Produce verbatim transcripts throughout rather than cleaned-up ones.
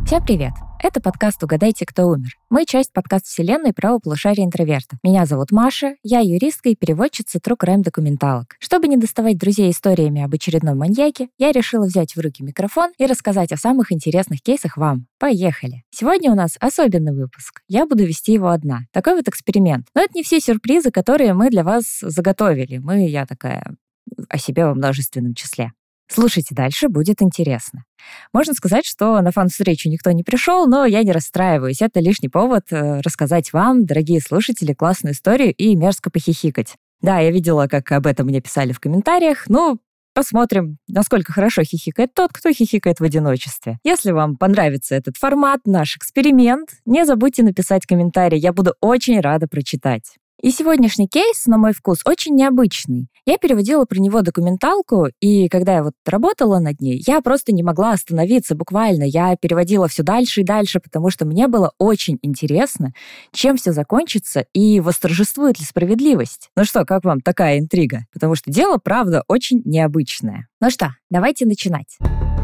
Всем привет! Это подкаст «Угадайте, кто умер». Мы часть подкаст-вселенной правополушария интроверта. Меня зовут Маша, я юристка и переводчица True Crime документалок. Чтобы не доставать друзей историями об очередном маньяке, я решила взять в руки микрофон и рассказать о самых интересных кейсах вам. Поехали! Сегодня у нас особенный выпуск. Я буду вести его одна. Такой вот эксперимент. Но это не все сюрпризы, которые мы для вас заготовили. Мы, я такая, о себе во множественном числе. Слушайте дальше, будет интересно. Можно сказать, что на фан-встречу никто не пришел, но я не расстраиваюсь. Это лишний повод э, рассказать вам, дорогие слушатели, классную историю и мерзко похихикать. Да, я видела, как об этом мне писали в комментариях. Ну, посмотрим, насколько хорошо хихикает тот, кто хихикает в одиночестве. Если вам понравится этот формат, наш эксперимент, не забудьте написать комментарий. Я буду очень рада прочитать. И сегодняшний кейс, на мой вкус, очень необычный. Я переводила про него документалку, и когда я вот работала над ней, я просто не могла остановиться буквально. Я переводила все дальше и дальше, потому что мне было очень интересно, чем все закончится и восторжествует ли справедливость. Ну что, как вам такая интрига? Потому что дело, правда, очень необычное. Ну что, давайте начинать.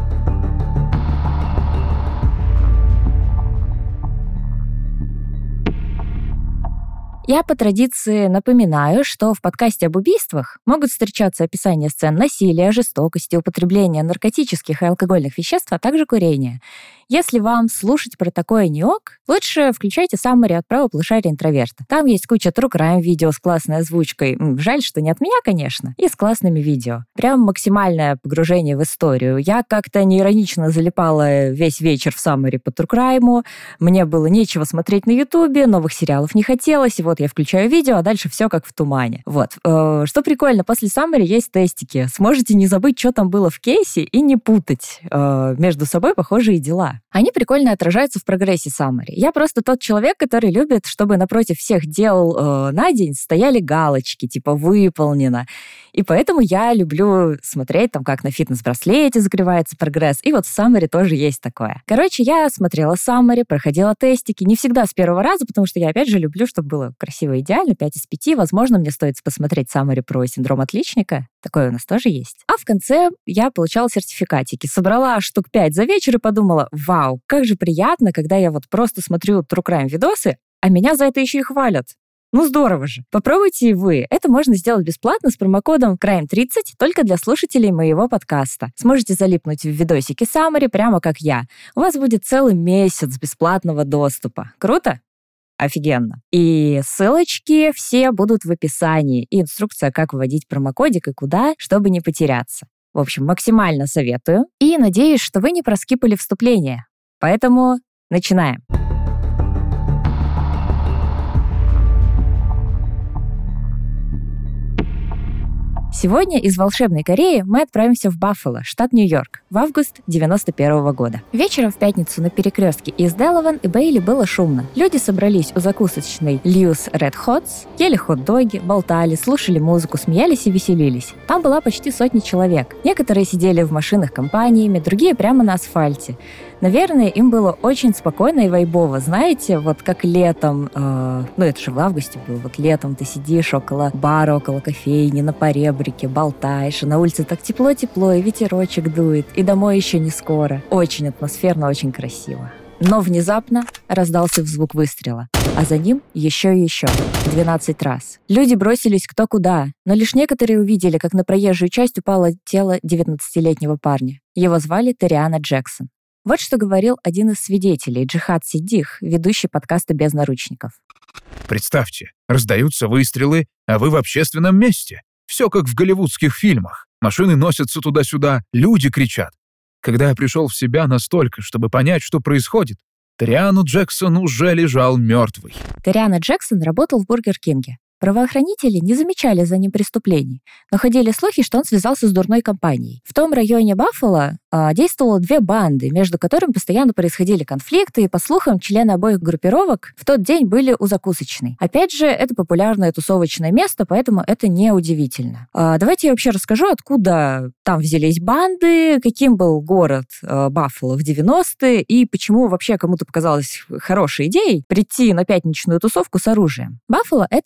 Я по традиции напоминаю, что в подкасте об убийствах могут встречаться описания сцен насилия, жестокости, употребления наркотических и алкогольных веществ, а также курения. Если вам слушать про такое не ок, лучше включайте саммари от правополушария интроверта. Там есть куча true crime видео с классной озвучкой. Жаль, что не от меня, конечно, и с классными видео. Прям максимальное погружение в историю. Я как-то неиронично залипала весь вечер в саммари по true crime. Мне было нечего смотреть на ютубе, новых сериалов не хотелось, и вот я включаю видео, а дальше все как в тумане. Вот. Что прикольно, после саммари есть тестики. Сможете не забыть, что там было в кейсе, и не путать между собой похожие дела. Они прикольно отражаются в прогрессе саммари. Я просто тот человек, который любит, чтобы напротив всех дел э, на день стояли галочки, типа «выполнено». И поэтому я люблю смотреть, там, как на фитнес-браслете закрывается прогресс. И вот в саммари тоже есть такое. Короче, я смотрела саммари, проходила тестики. Не всегда с первого раза, потому что я, опять же, люблю, чтобы было красиво и идеально. пять из пяти. Возможно, мне стоит посмотреть саммари про синдром отличника. Такое у нас тоже есть. А в конце я получала сертификатики. Собрала штук пять за вечер и подумала: вау, как же приятно, когда я вот просто смотрю true crime видосы, а меня за это еще и хвалят. Ну здорово же. Попробуйте и вы. Это можно сделать бесплатно с промокодом крайм тридцать только для слушателей моего подкаста. Сможете залипнуть в видосике саммари прямо как я. У вас будет целый месяц бесплатного доступа. Круто? Офигенно. И ссылочки все будут в описании. И инструкция, как вводить промокодик и куда, чтобы не потеряться. В общем, максимально советую. И надеюсь, что вы не проскипали вступление. Поэтому начинаем. Сегодня из волшебной Кореи мы отправимся в Баффало, штат Нью-Йорк, в август девяносто первого года. Вечером в пятницу на перекрестке из Делаван и Бейли было шумно. Люди собрались у закусочной Льюс Ред Хотс, ели хот-доги, болтали, слушали музыку, смеялись и веселились. Там была почти сотня человек. Некоторые сидели в машинах компаниями, другие прямо на асфальте. Наверное, им было очень спокойно и вайбово. Знаете, вот как летом, э, ну это же в августе было, вот летом ты сидишь около бара, около кофейни, на поребрике, болтаешь, и на улице так тепло-тепло, и ветерочек дует, и домой еще не скоро. Очень атмосферно, очень красиво. Но внезапно раздался звук выстрела, а за ним еще и еще, двенадцать раз. Люди бросились кто куда, но лишь некоторые увидели, как на проезжую часть упало тело девятнадцатилетнего парня. Его звали Териана Джексон. Вот что говорил один из свидетелей, Джихад Сиддих, ведущий подкаста «Без наручников». Представьте, раздаются выстрелы, а вы в общественном месте. Все как в голливудских фильмах. Машины носятся туда-сюда, люди кричат. Когда я пришел в себя настолько, чтобы понять, что происходит, Териану Джексон уже лежал мертвый. Териана Джексон работал в Бургер Кинге. Правоохранители не замечали за ним преступлений, но ходили слухи, что он связался с дурной компанией. В том районе Баффало а, действовало две банды, между которыми постоянно происходили конфликты, и, по слухам, члены обоих группировок в тот день были у закусочной. Опять же, это популярное тусовочное место, поэтому это не удивительно. А, давайте я вообще расскажу, откуда там взялись банды, каким был город а, Баффало в девяностые, и почему вообще кому-то показалось хорошей идеей прийти на пятничную тусовку с оружием. Баффало — это не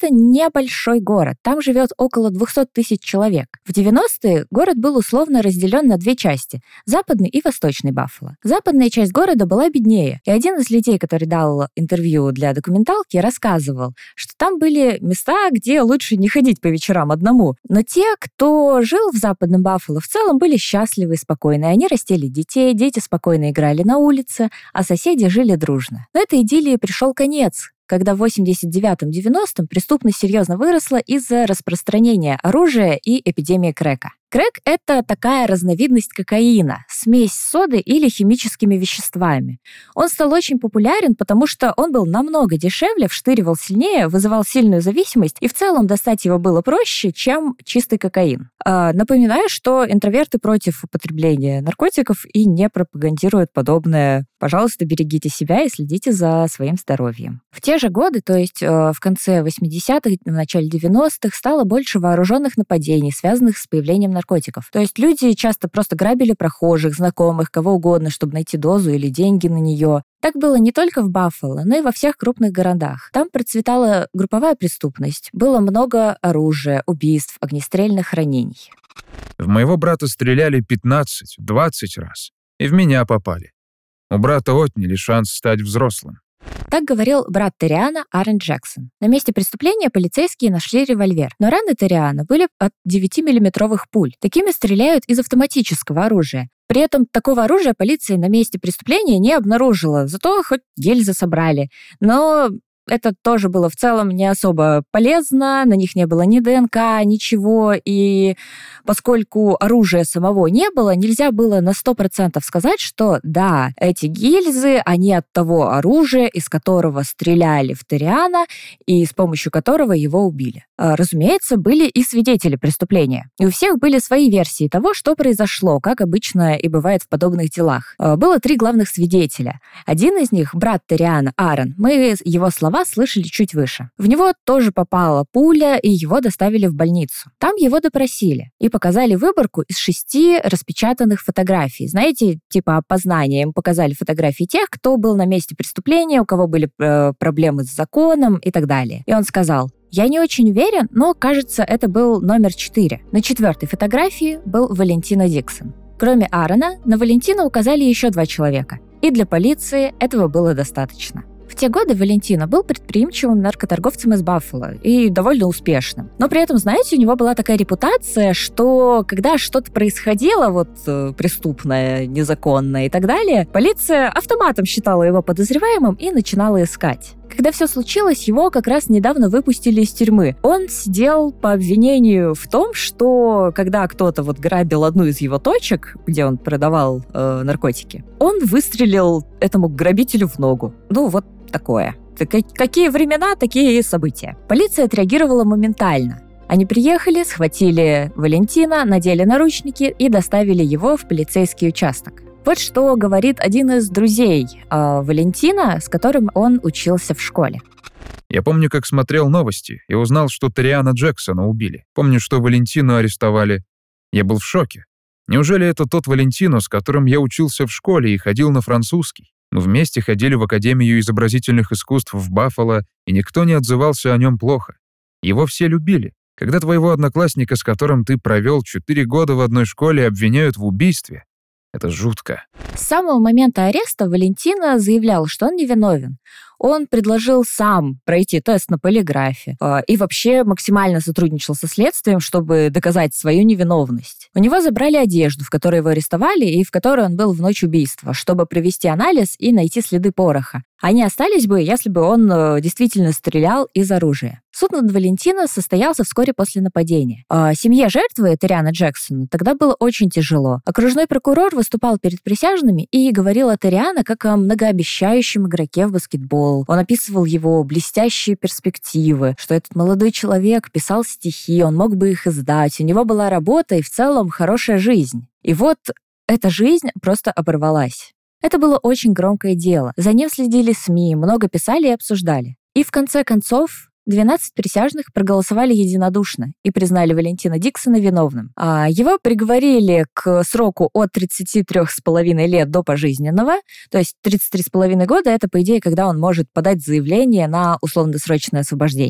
небольшой город. Там живет около двести тысяч человек. В девяностые город был условно разделен на две части – западный и восточный Баффало. Западная часть города была беднее, и один из людей, который дал интервью для документалки, рассказывал, что там были места, где лучше не ходить по вечерам одному. Но те, кто жил в западном Баффало, в целом были счастливы и спокойны. Они растили детей, дети спокойно играли на улице, а соседи жили дружно. Но этой идиллии пришел конец, когда в восемьдесят девятом-девяностом преступность серьезно выросла из-за распространения оружия и эпидемии крэка. Крэк — это такая разновидность кокаина, смесь соды или химическими веществами. Он стал очень популярен, потому что он был намного дешевле, вштыривал сильнее, вызывал сильную зависимость, и в целом достать его было проще, чем чистый кокаин. А, напоминаю, что интроверты против употребления наркотиков и не пропагандируют подобное. Пожалуйста, берегите себя и следите за своим здоровьем. В те же годы, то есть э, в конце восьмидесятых, в начале девяностых, стало больше вооруженных нападений, связанных с появлением наркотиков. То есть люди часто просто грабили прохожих, знакомых, кого угодно, чтобы найти дозу или деньги на нее. Так было не только в Баффало, но и во всех крупных городах. Там процветала групповая преступность, было много оружия, убийств, огнестрельных ранений. В моего брата стреляли пятнадцать-двадцать раз, и в меня попали. У брата отняли шанс стать взрослым. Так говорил брат Ториана Аарон Джексон. На месте преступления полицейские нашли револьвер, но раны Ториана были от девятимиллиметровых пуль. Такими стреляют из автоматического оружия. При этом такого оружия полиция на месте преступления не обнаружила, зато хоть гильзы собрали. Но это тоже было в целом не особо полезно, на них не было ни ДНК, ничего, и поскольку оружия самого не было, нельзя было на сто процентов сказать, что да, эти гильзы, они от того оружия, из которого стреляли в Ториана и с помощью которого его убили. Разумеется, были и свидетели преступления, и у всех были свои версии того, что произошло, как обычно и бывает в подобных делах. Было три главных свидетеля. Один из них, брат Ториана, Аарон, мы его слова слышали чуть выше. В него тоже попала пуля, и его доставили в больницу. Там его допросили и показали выборку из шести распечатанных фотографий. Знаете, типа опознания. Им показали фотографии тех, кто был на месте преступления, у кого были э, проблемы с законом и так далее. И он сказал: «Я не очень уверен, но, кажется, это был номер четыре». На четвертой фотографии был Валентино Диксон. Кроме Аарона, на Валентина указали еще два человека. И для полиции этого было достаточно. В те годы Валентино был предприимчивым наркоторговцем из Баффало и довольно успешным. Но при этом, знаете, у него была такая репутация, что когда что-то происходило, вот э, преступное, незаконное и так далее, полиция автоматом считала его подозреваемым и начинала искать. Когда все случилось, его как раз недавно выпустили из тюрьмы. Он сидел по обвинению в том, что когда кто-то вот грабил одну из его точек, где он продавал э, наркотики, он выстрелил этому грабителю в ногу. Ну, вот такое. Какие времена, такие и события. Полиция отреагировала моментально. Они приехали, схватили Валентина, надели наручники и доставили его в полицейский участок. Вот что говорит один из друзей э, Валентина, с которым он учился в школе. Я помню, как смотрел новости и узнал, что Ториана Джексона убили. Помню, что Валентину арестовали. Я был в шоке. Неужели это тот Валентино, с которым я учился в школе и ходил на французский? Мы вместе ходили в Академию изобразительных искусств в Баффало, и никто не отзывался о нем плохо. Его все любили. Когда твоего одноклассника, с которым ты провел четыре года в одной школе, обвиняют в убийстве, это жутко. С самого момента ареста Валентино заявлял, что он невиновен. Он предложил сам пройти тест на полиграфе э, и вообще максимально сотрудничал со следствием, чтобы доказать свою невиновность. У него забрали одежду, в которой его арестовали и в которой он был в ночь убийства, чтобы провести анализ и найти следы пороха. Они остались бы, если бы он э, действительно стрелял из оружия. Суд над Валентино состоялся вскоре после нападения. Э, семье жертвы, Ториана Джексона, тогда было очень тяжело. Окружной прокурор выступал перед присяжными и говорил о Ториано как о многообещающем игроке в баскетбол. Он описывал его блестящие перспективы, что этот молодой человек писал стихи, он мог бы их издать, у него была работа и в целом хорошая жизнь. И вот эта жизнь просто оборвалась. Это было очень громкое дело. За ним следили СМИ, много писали и обсуждали. И в конце концов двенадцать присяжных проголосовали единодушно и признали Валентино Диксона виновным. А его приговорили к сроку от тридцати трёх с половиной лет до пожизненного, то есть тридцать три с половиной года — это, по идее, когда он может подать заявление на условно-досрочное освобождение.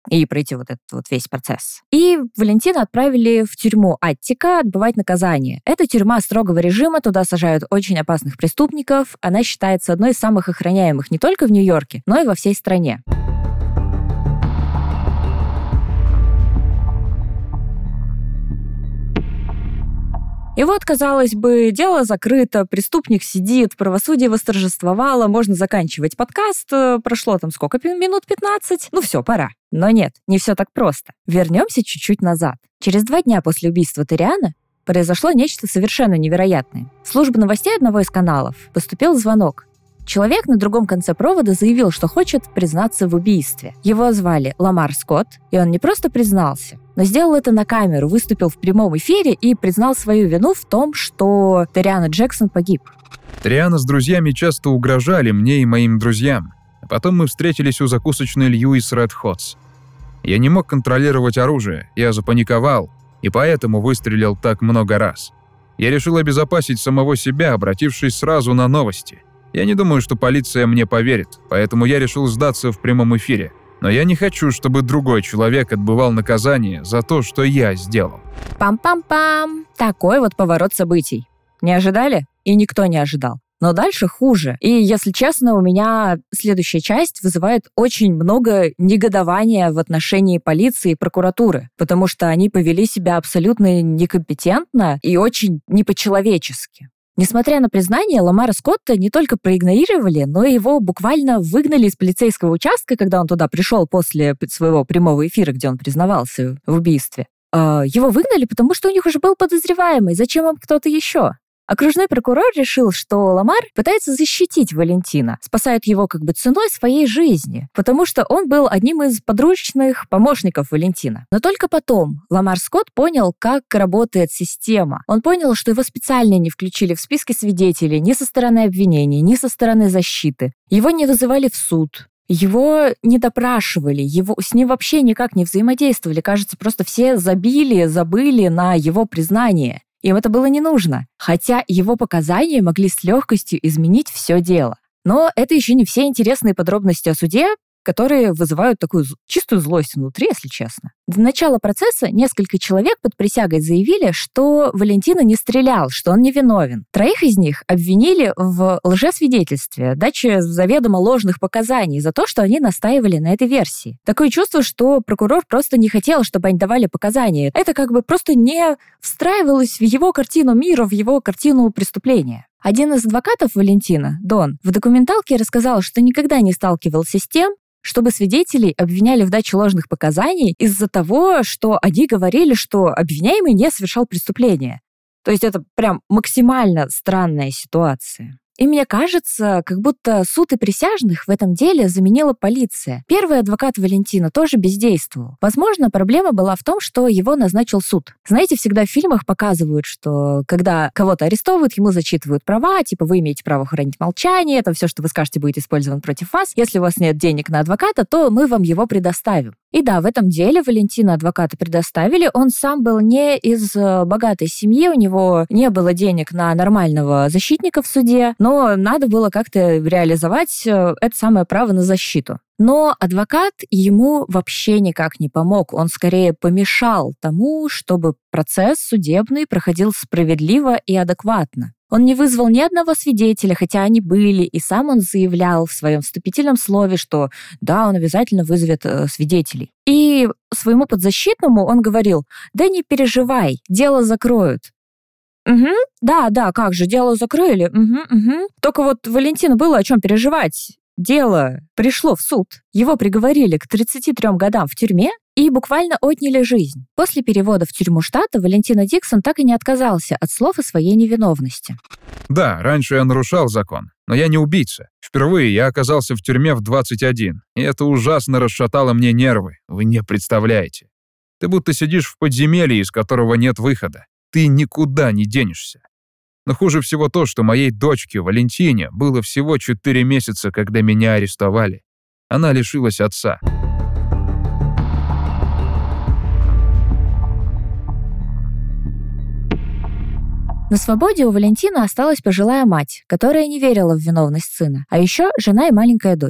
и пройти вот этот вот весь процесс. И Валентина отправили в тюрьму Аттика отбывать наказание. Это тюрьма строгого режима, туда сажают очень опасных преступников. Она считается одной из самых охраняемых не только в Нью-Йорке, но и во всей стране. И вот, казалось бы, дело закрыто, преступник сидит, правосудие восторжествовало, можно заканчивать подкаст. Прошло там сколько, минут пятнадцать? Ну все, пора. Но нет, не все так просто. Вернемся чуть-чуть назад. Через два дня после убийства Ториана произошло нечто совершенно невероятное. В службу новостей одного из каналов поступил звонок. Человек на другом конце провода заявил, что хочет признаться в убийстве. Его звали Ламар Скотт, и он не просто признался, но сделал это на камеру, выступил в прямом эфире и признал свою вину в том, что Ториан Джексон погиб. Ториана с друзьями часто угрожали мне и моим друзьям. А потом мы встретились у закусочной Льюис Ред Хотс. Я не мог контролировать оружие, я запаниковал, и поэтому выстрелил так много раз. Я решил обезопасить самого себя, обратившись сразу на новости. Я не думаю, что полиция мне поверит, поэтому я решил сдаться в прямом эфире. Но я не хочу, чтобы другой человек отбывал наказание за то, что я сделал. Пам-пам-пам. Такой вот поворот событий. Не ожидали? И никто не ожидал. Но дальше хуже. И, если честно, у меня следующая часть вызывает очень много негодования в отношении полиции и прокуратуры, потому что они повели себя абсолютно некомпетентно и очень не по-человечески. Несмотря на признание, Ламара Скотта не только проигнорировали, но и его буквально выгнали из полицейского участка, когда он туда пришел после своего прямого эфира, где он признавался в убийстве. Его выгнали, потому что у них уже был подозреваемый. Зачем им кто-то еще? Окружной прокурор решил, что Ламар пытается защитить Валентина, спасает его как бы ценой своей жизни, потому что он был одним из подручных помощников Валентина. Но только потом Ламар Скотт понял, как работает система. Он понял, что его специально не включили в списки свидетелей ни со стороны обвинения, ни со стороны защиты. Его не вызывали в суд. Его не допрашивали, его, с ним вообще никак не взаимодействовали. Кажется, просто все забили, забыли на его признание. Им это было не нужно, хотя его показания могли с легкостью изменить все дело. Но это еще не все интересные подробности о суде, которые вызывают такую чистую злость внутри, если честно. До начала процесса несколько человек под присягой заявили, что Валентина не стрелял, что он невиновен. Троих из них обвинили в лжесвидетельстве, даче заведомо ложных показаний за то, что они настаивали на этой версии. Такое чувство, что прокурор просто не хотел, чтобы они давали показания. Это как бы просто не встраивалось в его картину мира, в его картину преступления. Один из адвокатов Валентина, Дон, в документалке рассказал, что никогда не сталкивался с тем, чтобы свидетелей обвиняли в даче ложных показаний из-за того, что они говорили, что обвиняемый не совершал преступление. То есть это прям максимально странная ситуация. И мне кажется, как будто суд и присяжных в этом деле заменила полиция. Первый адвокат Валентина тоже бездействовал. Возможно, проблема была в том, что его назначил суд. Знаете, всегда в фильмах показывают, что когда кого-то арестовывают, ему зачитывают права, типа вы имеете право хранить молчание, это все, что вы скажете, будет использовано против вас. Если у вас нет денег на адвоката, то мы вам его предоставим. И да, в этом деле Валентина адвоката предоставили. Он сам был не из богатой семьи, у него не было денег на нормального защитника в суде, но надо было как-то реализовать это самое право на защиту. Но адвокат ему вообще никак не помог. Он скорее помешал тому, чтобы процесс судебный проходил справедливо и адекватно. Он не вызвал ни одного свидетеля, хотя они были, и сам он заявлял в своем вступительном слове, что да, он обязательно вызовет э, свидетелей. И своему подзащитному он говорил: да не переживай, дело закроют. Угу, да, да, как же, дело закрыли. Угу, угу. Только вот Валентину было о чем переживать. Дело пришло в суд. Его приговорили к тридцати трём годам в тюрьме и буквально отняли жизнь. После перевода в тюрьму штата Валентина Диксон так и не отказался от слов о своей невиновности. Да, раньше я нарушал закон, но я не убийца. Впервые я оказался в тюрьме в двадцать один, и это ужасно расшатало мне нервы, вы не представляете. Ты будто сидишь в подземелье, из которого нет выхода. Ты никуда не денешься. Но хуже всего то, что моей дочке, Валентине, было всего четыре месяца, когда меня арестовали. Она лишилась отца. На свободе у Валентины осталась пожилая мать, которая не верила в виновность сына, а еще жена и маленькая дочь.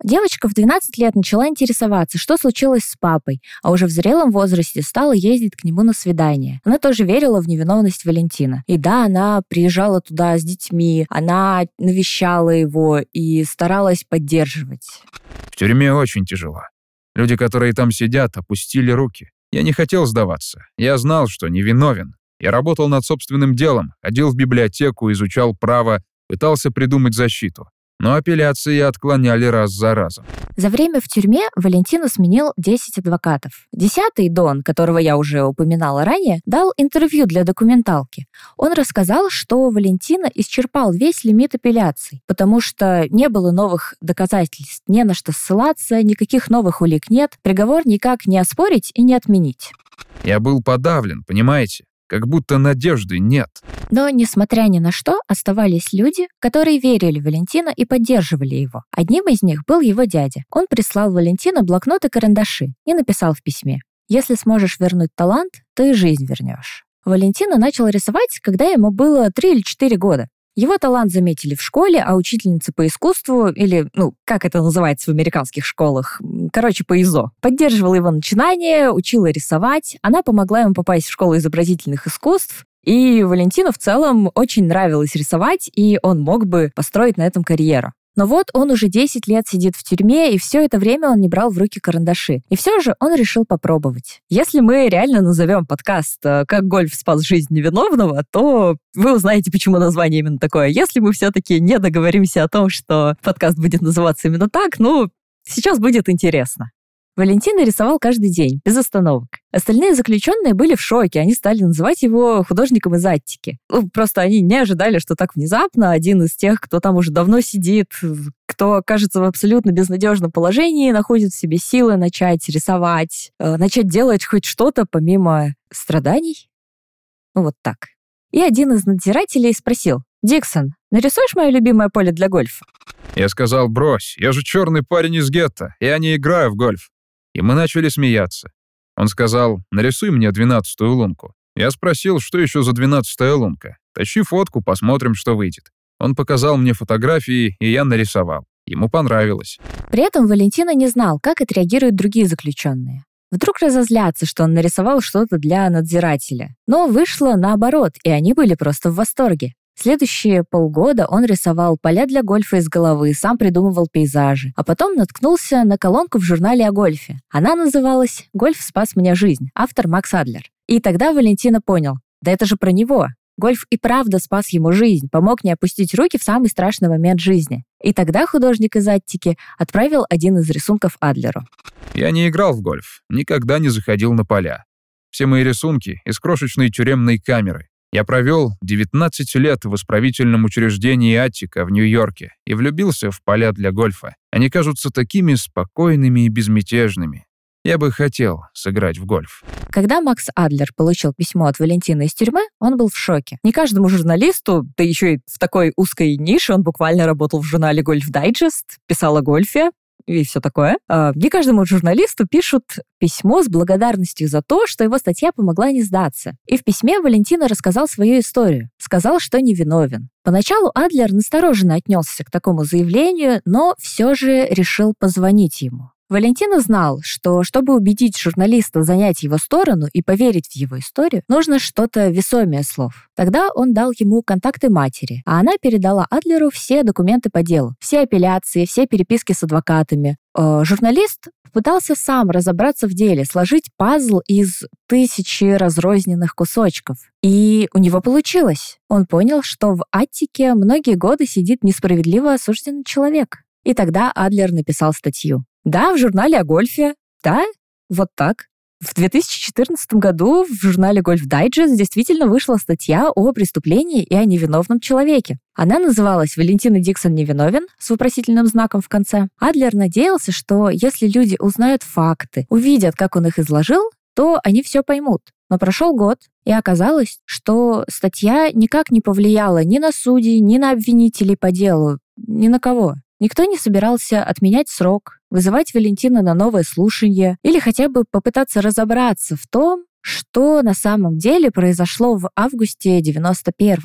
Девочка в двенадцать лет начала интересоваться, что случилось с папой, а уже в зрелом возрасте стала ездить к нему на свидание. Она тоже верила в невиновность Валентина. И да, она приезжала туда с детьми, она навещала его и старалась поддерживать. В тюрьме очень тяжело. Люди, которые там сидят, опустили руки. Я не хотел сдаваться. Я знал, что невиновен. Я работал над собственным делом, ходил в библиотеку, изучал право, пытался придумать защиту. Но апелляции отклоняли раз за разом. За время в тюрьме Валентина сменил десять адвокатов. Десятый, Дон, которого я уже упоминала ранее, дал интервью для документалки. Он рассказал, что Валентина исчерпал весь лимит апелляций, потому что не было новых доказательств, не на что ссылаться, никаких новых улик нет, приговор никак не оспорить и не отменить. Я был подавлен, понимаете? Как будто надежды нет. Но, несмотря ни на что, оставались люди, которые верили в Валентина и поддерживали его. Одним из них был его дядя. Он прислал Валентина блокнот и карандаши и написал в письме: «Если сможешь вернуть талант, то и жизнь вернешь». Валентина начал рисовать, когда ему было три или четыре года. Его талант заметили в школе, а учительница по искусству, или, ну, как это называется в американских школах, короче, по ИЗО, поддерживала его начинание, учила рисовать. Она помогла ему попасть в школу изобразительных искусств, и Валентину в целом очень нравилось рисовать, и он мог бы построить на этом карьеру. Но вот он уже десять лет сидит в тюрьме, и все это время он не брал в руки карандаши. И все же он решил попробовать. Если мы реально назовем подкаст «Как гольф спас жизнь невиновного», то вы узнаете, почему название именно такое. Если мы все-таки не договоримся о том, что подкаст будет называться именно так, ну, сейчас будет интересно. Валентин рисовал каждый день, без остановок. Остальные заключенные были в шоке, они стали называть его художником из Аттики. Ну, просто они не ожидали, что так внезапно один из тех, кто там уже давно сидит, кто окажется в абсолютно безнадежном положении, находит в себе силы начать рисовать, э, начать делать хоть что-то помимо страданий. Ну, вот так. И один из надзирателей спросил: «Диксон, нарисуешь мое любимое поле для гольфа?» Я сказал: брось, я же черный парень из гетто, я не играю в гольф. И мы начали смеяться. Он сказал: нарисуй мне двенадцатую лунку. Я спросил, что еще за двенадцатая лунка. Тащи фотку, посмотрим, что выйдет. Он показал мне фотографии, и я нарисовал. Ему понравилось. При этом Валентина не знал, как отреагируют другие заключенные. Вдруг разозлятся, что он нарисовал что-то для надзирателя. Но вышло наоборот, и они были просто в восторге. Следующие полгода он рисовал поля для гольфа из головы, сам придумывал пейзажи. А потом наткнулся на колонку в журнале о гольфе. Она называлась «Гольф спас мне жизнь», автор Макс Адлер. И тогда Валентина понял: да это же про него. Гольф и правда спас ему жизнь, помог не опустить руки в самый страшный момент жизни. И тогда художник из Аттики отправил один из рисунков Адлеру. Я не играл в гольф, никогда не заходил на поля. Все мои рисунки из крошечной тюремной камеры. Я провел девятнадцать лет в исправительном учреждении Аттика в Нью-Йорке и влюбился в поля для гольфа. Они кажутся такими спокойными и безмятежными. Я бы хотел сыграть в гольф. Когда Макс Адлер получил письмо от Валентина из тюрьмы, он был в шоке. Не каждому журналисту, да еще и в такой узкой нише, он буквально работал в журнале «Гольф Дайджест», писал о гольфе и все такое. Не каждому журналисту пишут письмо с благодарностью за то, что его статья помогла не сдаться. И в письме Валентина рассказал свою историю. Сказал, что невиновен. Поначалу Адлер настороженно отнесся к такому заявлению, но все же решил позвонить ему. Валентин знал, что, чтобы убедить журналиста занять его сторону и поверить в его историю, нужно что-то весомее слов. Тогда он дал ему контакты матери, а она передала Адлеру все документы по делу, все апелляции, все переписки с адвокатами. Э, журналист пытался сам разобраться в деле, сложить пазл из тысячи разрозненных кусочков. И у него получилось. Он понял, что в Аттике многие годы сидит несправедливо осужденный человек. И тогда Адлер написал статью. Да, в журнале о гольфе. Да, вот так. В две тысячи четырнадцатом году в журнале «Гольф Дайджест» действительно вышла статья о преступлении и о невиновном человеке. Она называлась «Валентин Диксон невиновен» с вопросительным знаком в конце. Адлер надеялся, что если люди узнают факты, увидят, как он их изложил, то они все поймут. Но прошел год, и оказалось, что статья никак не повлияла ни на судей, ни на обвинителей по делу, ни на кого. Никто не собирался отменять срок, вызывать Валентина на новое слушание или хотя бы попытаться разобраться в том, что на самом деле произошло в августе девяносто первого.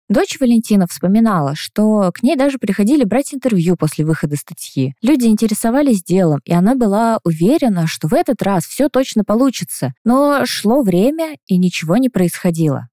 Дочь Валентина вспоминала, что к ней даже приходили брать интервью после выхода статьи. Люди интересовались делом, и она была уверена, что в этот раз все точно получится. Но шло время, и ничего не происходило.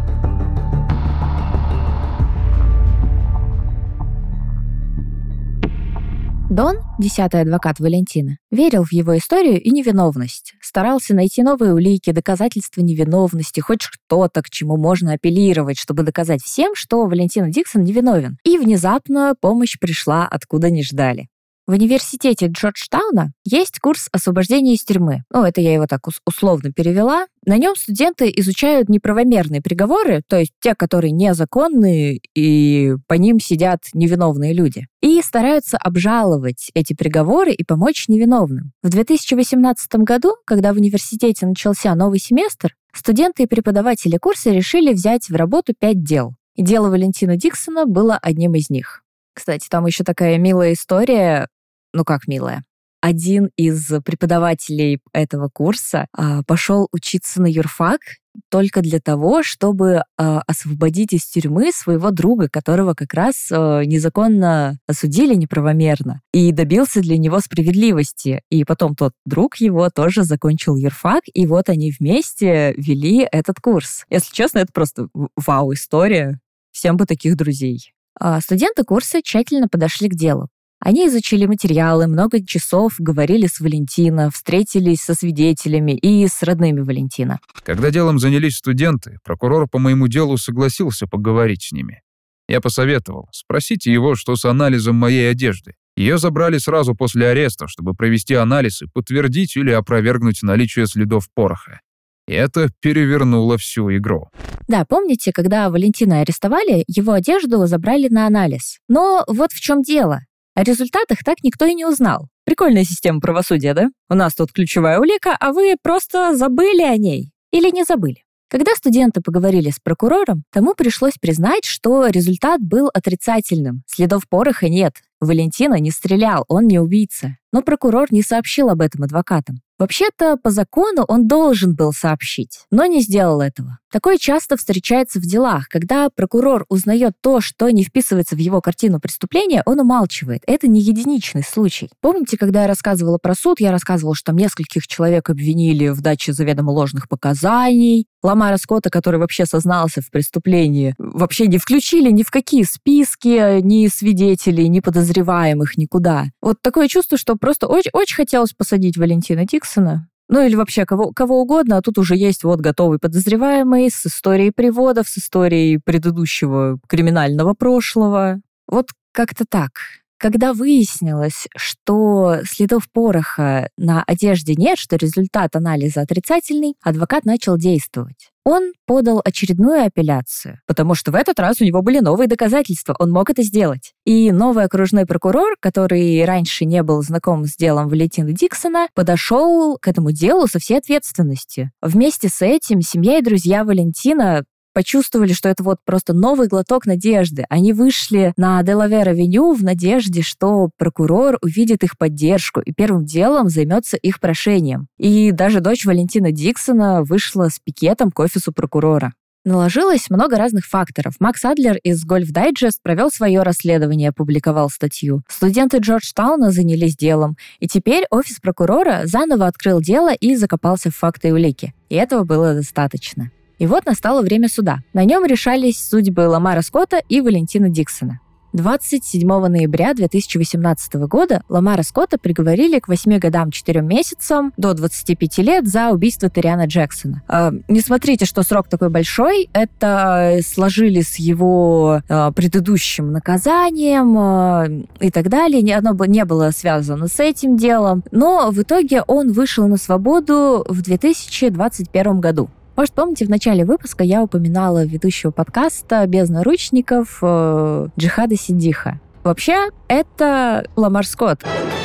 Дон, десятый адвокат Валентина, верил в его историю и невиновность. Старался найти новые улики, доказательства невиновности, хоть что-то, к чему можно апеллировать, чтобы доказать всем, что Валентин Диксон невиновен. И внезапно помощь пришла, откуда не ждали. В университете Джорджтауна есть курс освобождения из тюрьмы. Ну, это я его так условно перевела. На нем студенты изучают неправомерные приговоры, то есть те, которые незаконные, и по ним сидят невиновные люди. И стараются обжаловать эти приговоры и помочь невиновным. В две тысячи восемнадцатом году, когда в университете начался новый семестр, студенты и преподаватели курса решили взять в работу пять дел. И дело Валентина Диксона было одним из них. Кстати, там еще такая милая история. Ну как милая? Один из преподавателей этого курса а, пошел учиться на юрфак только для того, чтобы а, освободить из тюрьмы своего друга, которого как раз а, незаконно осудили неправомерно, и добился для него справедливости. И потом тот друг его тоже закончил юрфак, и вот они вместе вели этот курс. Если честно, это просто вау-история. Всем бы таких друзей. А студенты курса тщательно подошли к делу. Они изучили материалы, много часов говорили с Валентино, встретились со свидетелями и с родными Валентино. Когда делом занялись студенты, прокурор по моему делу согласился поговорить с ними. Я посоветовал, спросите его, что с анализом моей одежды. Ее забрали сразу после ареста, чтобы провести анализ и подтвердить или опровергнуть наличие следов пороха. И это перевернуло всю игру. Да, помните, когда Валентина арестовали, его одежду забрали на анализ. Но вот в чем дело. О результатах так никто и не узнал. Прикольная система правосудия, да? У нас тут ключевая улика, а вы просто забыли о ней. Или не забыли. Когда студенты поговорили с прокурором, тому пришлось признать, что результат был отрицательным. Следов пороха нет. Валентина не стрелял, он не убийца. Но прокурор не сообщил об этом адвокатам. Вообще-то, по закону он должен был сообщить, но не сделал этого. Такое часто встречается в делах, когда прокурор узнает то, что не вписывается в его картину преступления, он умалчивает. Это не единичный случай. Помните, когда я рассказывала про суд, я рассказывала, что там нескольких человек обвинили в даче заведомо ложных показаний. Ламара Скотта, который вообще сознался в преступлении, вообще не включили ни в какие списки, ни свидетелей, ни подозреваемых, никуда. Вот такое чувство, что просто очень, очень хотелось посадить Валентина Диксона. Ну или вообще кого, кого угодно, а тут уже есть вот готовый подозреваемый с историей приводов, с историей предыдущего криминального прошлого. Вот как-то так. Когда выяснилось, что следов пороха на одежде нет, что результат анализа отрицательный, адвокат начал действовать. Он подал очередную апелляцию, потому что в этот раз у него были новые доказательства, он мог это сделать. И новый окружной прокурор, который раньше не был знаком с делом Валентина Диксона, подошел к этому делу со всей ответственностью. Вместе с этим семья и друзья Валентина почувствовали, что это вот просто новый глоток надежды. Они вышли на Делавер-авеню в надежде, что прокурор увидит их поддержку и первым делом займется их прошением. И даже дочь Валентина Диксона вышла с пикетом к офису прокурора. Наложилось много разных факторов. Макс Адлер из Golf Digest провел свое расследование, опубликовал статью. Студенты Джорджтауна занялись делом. И теперь офис прокурора заново открыл дело и закопался в факты и улики. И этого было достаточно. И вот настало время суда. На нем решались судьбы Ламара Скотта и Валентина Диксона. двадцать седьмого ноября две тысячи восемнадцатого года Ламара Скотта приговорили к восьми годам четырем месяцам до двадцати пяти лет за убийство Тириана Джексона. Э, не смотрите, что срок такой большой. Это сложили с его э, предыдущим наказанием э, и так далее. Оно не было связано с этим делом. Но в итоге он вышел на свободу в две тысячи двадцать первом году. Может, помните, в начале выпуска я упоминала ведущего подкаста «Без наручников» э, Джихада Сиддиха. Вообще, это Ламар Скотт.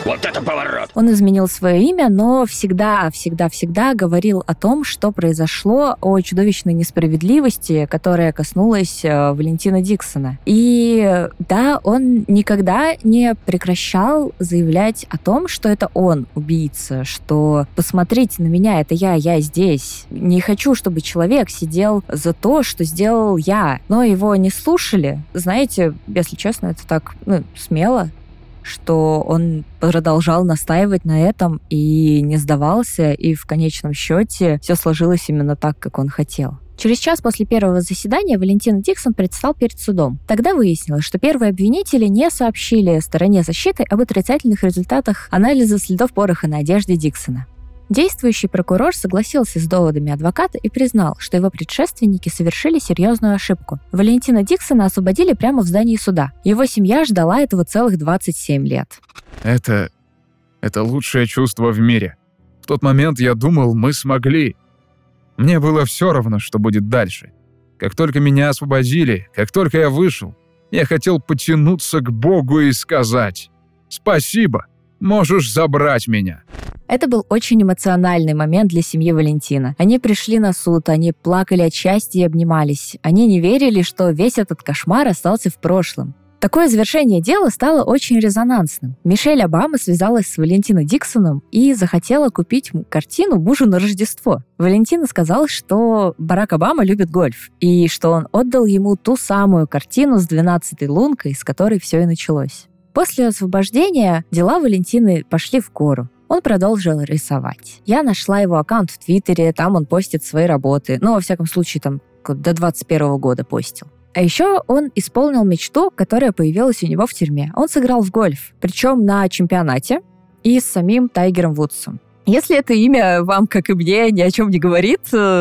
Вот это поворот! Он изменил свое имя, но всегда, всегда, всегда говорил о том, что произошло, о чудовищной несправедливости, которая коснулась э, Валентина Диксона. И да, он никогда не прекращал заявлять о том, что это он убийца, что посмотрите на меня, это я, я здесь. Не хочу, чтобы человек сидел за то, что сделал я. Но его не слушали. Знаете, если честно, это так, ну, смело, что он продолжал настаивать на этом и не сдавался, и в конечном счете все сложилось именно так, как он хотел. Через час после первого заседания Валентин Диксон предстал перед судом. Тогда выяснилось, что первые обвинители не сообщили стороне защиты об отрицательных результатах анализа следов пороха на одежде Диксона. Действующий прокурор согласился с доводами адвоката и признал, что его предшественники совершили серьезную ошибку. Валентина Диксона освободили прямо в здании суда. Его семья ждала этого целых двадцать семь лет. Это... это лучшее чувство в мире. В тот момент я думал, мы смогли. Мне было все равно, что будет дальше. Как только меня освободили, как только я вышел, я хотел потянуться к Богу и сказать: «Спасибо, можешь забрать меня». Это был очень эмоциональный момент для семьи Валентина. Они пришли на суд, они плакали от счастья и обнимались. Они не верили, что весь этот кошмар остался в прошлом. Такое завершение дела стало очень резонансным. Мишель Обама связалась с Валентином Диксоном и захотела купить картину мужу на Рождество. Валентина сказала, что Барак Обама любит гольф, и что он отдал ему ту самую картину с двенадцатой лункой, с которой все и началось. После освобождения дела Валентины пошли в гору. Он продолжил рисовать. Я нашла его аккаунт в Твиттере, там он постит свои работы. Ну, во всяком случае, там до двадцать первого года постил. А еще он исполнил мечту, которая появилась у него в тюрьме. Он сыграл в гольф, причем на чемпионате и с самим Тайгером Вудсом. Если это имя вам, как и мне, ни о чем не говорит,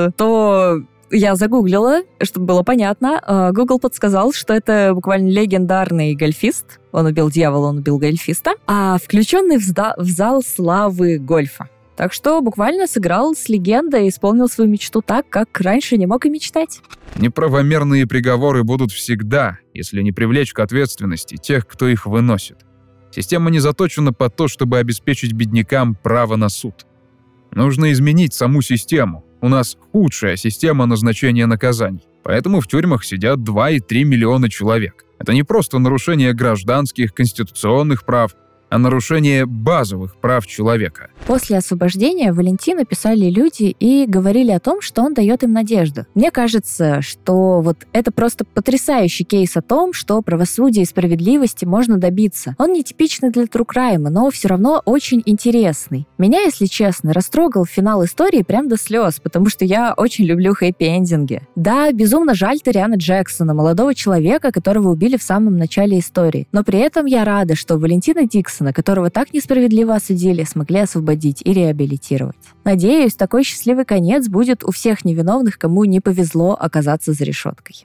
то я загуглила, чтобы было понятно. Google подсказал, что это буквально легендарный гольфист. Он убил дьявола, он убил гольфиста, а включенный в, зда- в зал славы гольфа. Так что буквально сыграл с легендой и исполнил свою мечту так, как раньше не мог и мечтать. Неправомерные приговоры будут всегда, если не привлечь к ответственности тех, кто их выносит. Система не заточена под то, чтобы обеспечить беднякам право на суд. Нужно изменить саму систему. У нас худшая система назначения наказаний. Поэтому в тюрьмах сидят два и три миллиона человек. Это не просто нарушение гражданских, конституционных прав, а нарушение базовых прав человека. После освобождения Валентина писали люди и говорили о том, что он дает им надежду. Мне кажется, что вот это просто потрясающий кейс о том, что правосудия и справедливости можно добиться. Он не типичный для True Crime, но все равно очень интересный. Меня, если честно, растрогал финал истории прям до слез, потому что я очень люблю хэппи-эндинги. Да, безумно жаль Ториана Джексона, молодого человека, которого убили в самом начале истории. Но при этом я рада, что Валентина Диксона, которого так несправедливо осудили, смогли освободить и реабилитировать. Надеюсь, такой счастливый конец будет у всех невиновных, кому не повезло оказаться за решеткой.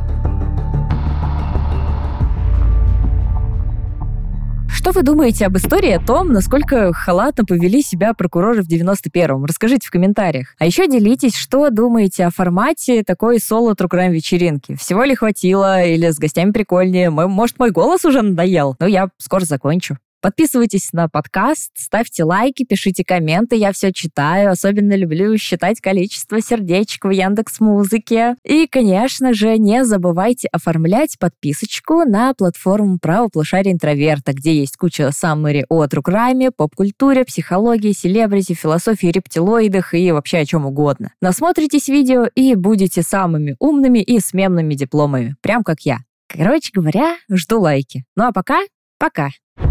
Что вы думаете об истории о том, насколько халатно повели себя прокуроры в девяносто первом? Расскажите в комментариях. А еще делитесь, что думаете о формате такой соло-true crime вечеринки. Всего ли хватило или с гостями прикольнее? Может, мой голос уже надоел? Ну, я скоро закончу. Подписывайтесь на подкаст, ставьте лайки, пишите комменты, я все читаю. Особенно люблю считать количество сердечек в Яндекс.Музыке. И, конечно же, не забывайте оформлять подписочку на платформу «Право полушария интроверта», где есть куча саммари о true crime, поп-культуре, психологии, селебрити, философии, рептилоидах и вообще о чем угодно. Насмотритесь видео и будете самыми умными и с мемными дипломами, прям как я. Короче говоря, жду лайки. Ну а пока, пока.